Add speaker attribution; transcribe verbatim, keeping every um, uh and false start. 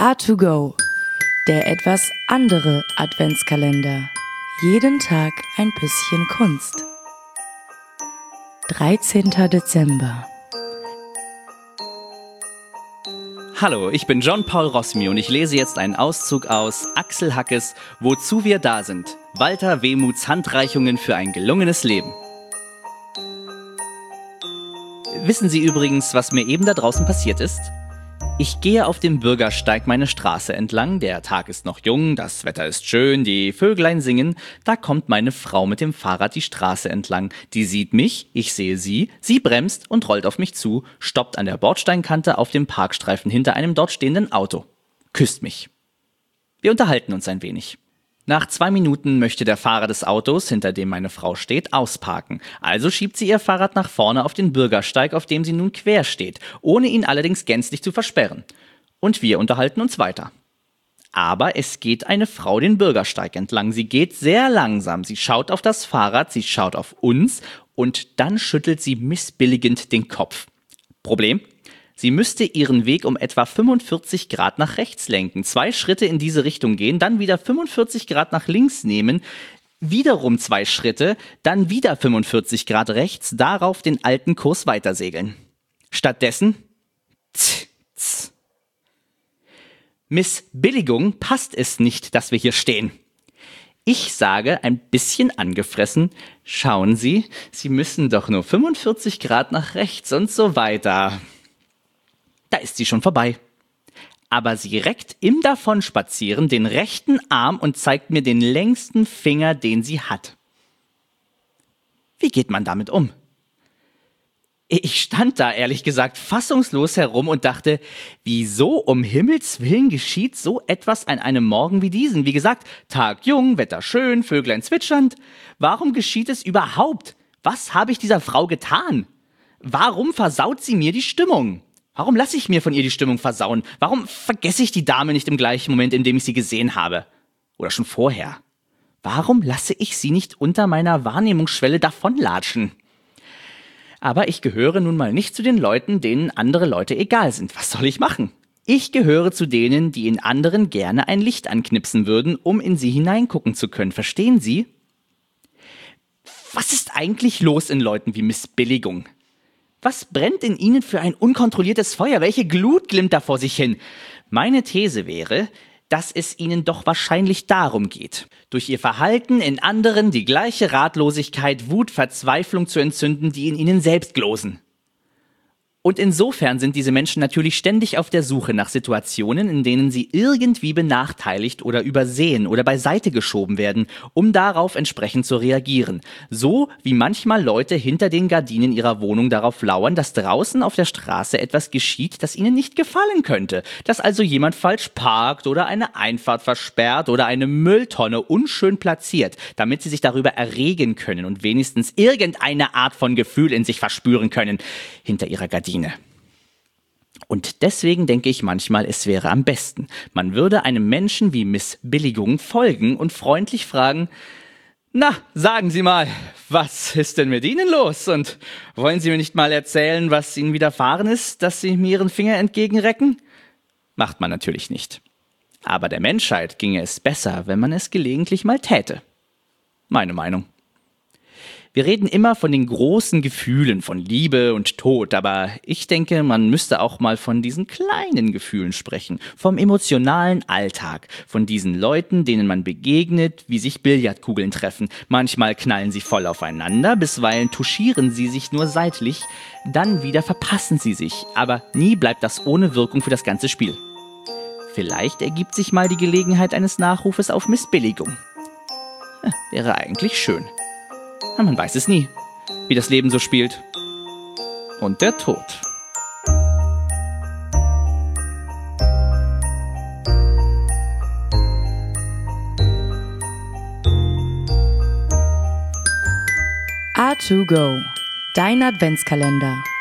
Speaker 1: A to Go, der etwas andere Adventskalender. Jeden Tag ein bisschen Kunst. dreizehnter Dezember.
Speaker 2: Hallo, ich bin John Paul Rossmi und ich lese jetzt einen Auszug aus Axel Hackes Wozu wir da sind. Walter Wemuths Handreichungen für ein gelungenes Leben. Wissen Sie übrigens, was mir eben da draußen passiert ist? Ich gehe auf dem Bürgersteig meine Straße entlang, der Tag ist noch jung, das Wetter ist schön, die Vöglein singen, da kommt meine Frau mit dem Fahrrad die Straße entlang, die sieht mich, ich sehe sie, sie bremst und rollt auf mich zu, stoppt an der Bordsteinkante auf dem Parkstreifen hinter einem dort stehenden Auto, küsst mich. Wir unterhalten uns ein wenig. Nach zwei Minuten möchte der Fahrer des Autos, hinter dem meine Frau steht, ausparken. Also schiebt sie ihr Fahrrad nach vorne auf den Bürgersteig, auf dem sie nun quer steht, ohne ihn allerdings gänzlich zu versperren. Und wir unterhalten uns weiter. Aber es geht eine Frau den Bürgersteig entlang. Sie geht sehr langsam. Sie schaut auf das Fahrrad, sie schaut auf uns und dann schüttelt sie missbilligend den Kopf. Problem? Sie müsste ihren Weg um etwa fünfundvierzig Grad nach rechts lenken, zwei Schritte in diese Richtung gehen, dann wieder fünfundvierzig Grad nach links nehmen, wiederum zwei Schritte, dann wieder fünfundvierzig Grad rechts, darauf den alten Kurs weitersegeln. Stattdessen tz, tz. Missbilligung passt es nicht, dass wir hier stehen. Ich sage, ein bisschen angefressen, schauen Sie, Sie müssen doch nur fünfundvierzig Grad nach rechts und so weiter. Da ist sie schon vorbei. Aber sie reckt im Davonspazieren den rechten Arm und zeigt mir den längsten Finger, den sie hat. Wie geht man damit um? Ich stand da, ehrlich gesagt, fassungslos herum und dachte, wieso um Himmels Willen geschieht so etwas an einem Morgen wie diesen? Wie gesagt, Tag jung, Wetter schön, Vöglein zwitschernd. Warum geschieht es überhaupt? Was habe ich dieser Frau getan? Warum versaut sie mir die Stimmung? Warum lasse ich mir von ihr die Stimmung versauen? Warum vergesse ich die Dame nicht im gleichen Moment, in dem ich sie gesehen habe? Oder schon vorher? Warum lasse ich sie nicht unter meiner Wahrnehmungsschwelle davonlatschen? Aber ich gehöre nun mal nicht zu den Leuten, denen andere Leute egal sind. Was soll ich machen? Ich gehöre zu denen, die in anderen gerne ein Licht anknipsen würden, um in sie hineingucken zu können. Verstehen Sie? Was ist eigentlich los in Leuten wie Missbilligung? Was brennt in ihnen für ein unkontrolliertes Feuer? Welche Glut glimmt da vor sich hin? Meine These wäre, dass es ihnen doch wahrscheinlich darum geht, durch ihr Verhalten in anderen die gleiche Ratlosigkeit, Wut, Verzweiflung zu entzünden, die in ihnen selbst glosen. Und insofern sind diese Menschen natürlich ständig auf der Suche nach Situationen, in denen sie irgendwie benachteiligt oder übersehen oder beiseite geschoben werden, um darauf entsprechend zu reagieren. So wie manchmal Leute hinter den Gardinen ihrer Wohnung darauf lauern, dass draußen auf der Straße etwas geschieht, das ihnen nicht gefallen könnte. Dass also jemand falsch parkt oder eine Einfahrt versperrt oder eine Mülltonne unschön platziert, damit sie sich darüber erregen können und wenigstens irgendeine Art von Gefühl in sich verspüren können hinter ihrer Gardine. Und deswegen denke ich manchmal, es wäre am besten, man würde einem Menschen wie Missbilligung folgen und freundlich fragen, na, sagen Sie mal, was ist denn mit Ihnen los? Und wollen Sie mir nicht mal erzählen, was Ihnen widerfahren ist, dass Sie mir Ihren Finger entgegenrecken? Macht man natürlich nicht. Aber der Menschheit ginge es besser, wenn man es gelegentlich mal täte. Meine Meinung. Wir reden immer von den großen Gefühlen, von Liebe und Tod, aber ich denke, man müsste auch mal von diesen kleinen Gefühlen sprechen, vom emotionalen Alltag, von diesen Leuten, denen man begegnet, wie sich Billardkugeln treffen. Manchmal knallen sie voll aufeinander, bisweilen touchieren sie sich nur seitlich, dann wieder verpassen sie sich, aber nie bleibt das ohne Wirkung für das ganze Spiel. Vielleicht ergibt sich mal die Gelegenheit eines Nachrufes auf Missbilligung. Wäre eigentlich schön. Man weiß es nie, wie das Leben so spielt. Und der Tod.
Speaker 1: A to Go, dein Adventskalender.